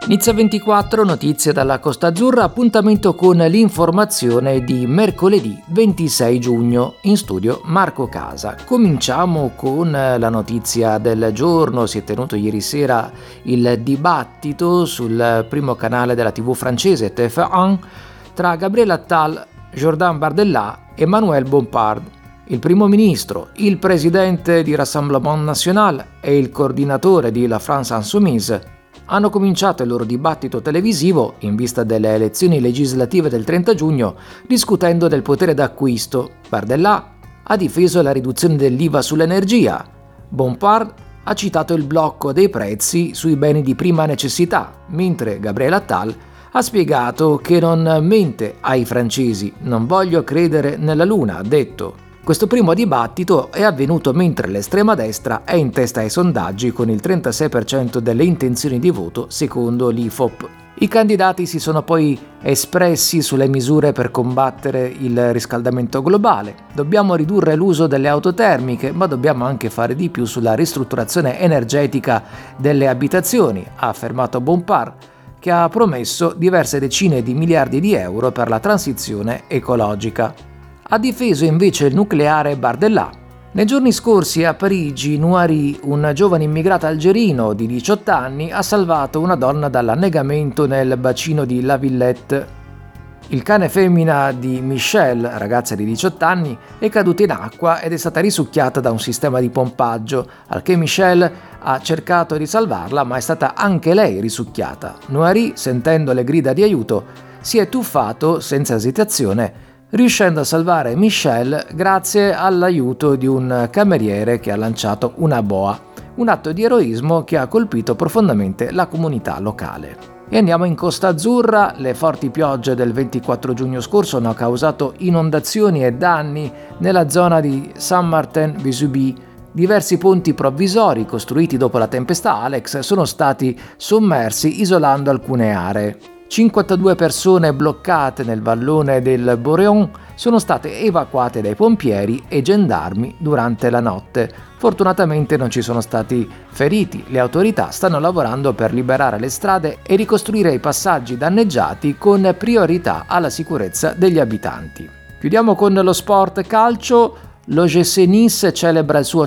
Nizza 24, notizie dalla Costa Azzurra, appuntamento con l'informazione di mercoledì 26 giugno, in studio Marco Casa. Cominciamo con la notizia del giorno. Si è tenuto ieri sera il dibattito sul primo canale della TV francese TF1 tra Gabriel Attal, Jordan Bardella e Manuel Bompard. Il primo ministro, il presidente di Rassemblement National e il coordinatore di La France Insoumise hanno cominciato il loro dibattito televisivo in vista delle elezioni legislative del 30 giugno discutendo del potere d'acquisto. Bardella ha difeso la riduzione dell'IVA sull'energia. Bompard ha citato il blocco dei prezzi sui beni di prima necessità, mentre Gabriel Attal ha spiegato che non mente ai francesi. Non voglio credere nella luna, ha detto. Questo primo dibattito è avvenuto mentre l'estrema destra è in testa ai sondaggi con il 36% delle intenzioni di voto secondo l'IFOP. I candidati si sono poi espressi sulle misure per combattere il riscaldamento globale. Dobbiamo ridurre l'uso delle auto termiche, ma dobbiamo anche fare di più sulla ristrutturazione energetica delle abitazioni, ha affermato Bompard, che ha promesso diverse decine di miliardi di euro per la transizione ecologica. Ha difeso invece il nucleare Bardella. Nei giorni scorsi a Parigi, Nouari, un giovane immigrato algerino di 18 anni, ha salvato una donna dall'annegamento nel bacino di La Villette. Il cane femmina di Michelle, ragazza di 18 anni, è caduta in acqua ed è stata risucchiata da un sistema di pompaggio, al che Michelle ha cercato di salvarla, ma è stata anche lei risucchiata. Nouari, sentendo le grida di aiuto, si è tuffato senza esitazione, riuscendo a salvare Michelle grazie all'aiuto di un cameriere che ha lanciato una boa, un atto di eroismo che ha colpito profondamente la comunità locale. E andiamo in Costa Azzurra. Le forti piogge del 24 giugno scorso hanno causato inondazioni e danni nella zona di Saint-Martin-Vésubie. Diversi ponti provvisori costruiti dopo la tempesta Alex sono stati sommersi, isolando alcune aree. 52 persone bloccate nel vallone del Boréon sono state evacuate dai pompieri e gendarmi durante la notte. Fortunatamente non ci sono stati feriti. Le autorità stanno lavorando per liberare le strade e ricostruire i passaggi danneggiati con priorità alla sicurezza degli abitanti. Chiudiamo con lo sport calcio. L'OGC Nice celebra il suo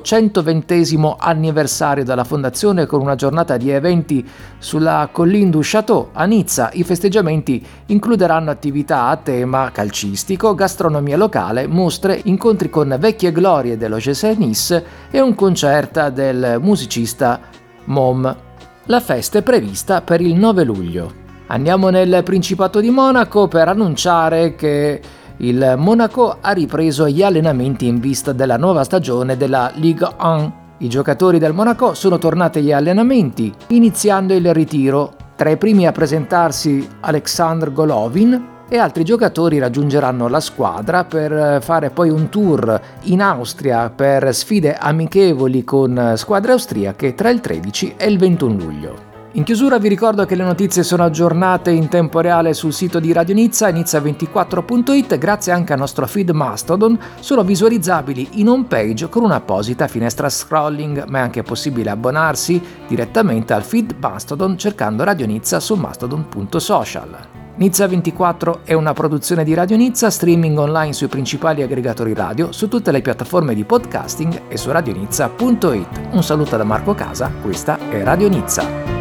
120° anniversario dalla fondazione con una giornata di eventi sulla Colline du Château a Nizza. I festeggiamenti includeranno attività a tema calcistico, gastronomia locale, mostre, incontri con vecchie glorie dell'OGC Nice e un concerto del musicista Mom. La festa è prevista per il 9 luglio. Andiamo nel Principato di Monaco per annunciare che il Monaco ha ripreso gli allenamenti in vista della nuova stagione della Ligue 1. I giocatori del Monaco sono tornati agli allenamenti, iniziando il ritiro. Tra i primi a presentarsi Alexandre Golovin e altri giocatori raggiungeranno la squadra per fare poi un tour in Austria per sfide amichevoli con squadre austriache tra il 13 e il 21 luglio. In chiusura vi ricordo che le notizie sono aggiornate in tempo reale sul sito di Radio Nizza, nizza24.it, grazie anche al nostro feed Mastodon. Sono visualizzabili in home page con un'apposita finestra scrolling, ma è anche possibile abbonarsi direttamente al feed Mastodon cercando Radio Nizza su mastodon.social. Nizza 24 è una produzione di Radio Nizza, streaming online sui principali aggregatori radio, su tutte le piattaforme di podcasting e su radionizza.it. Un saluto da Marco Casa, questa è Radio Nizza.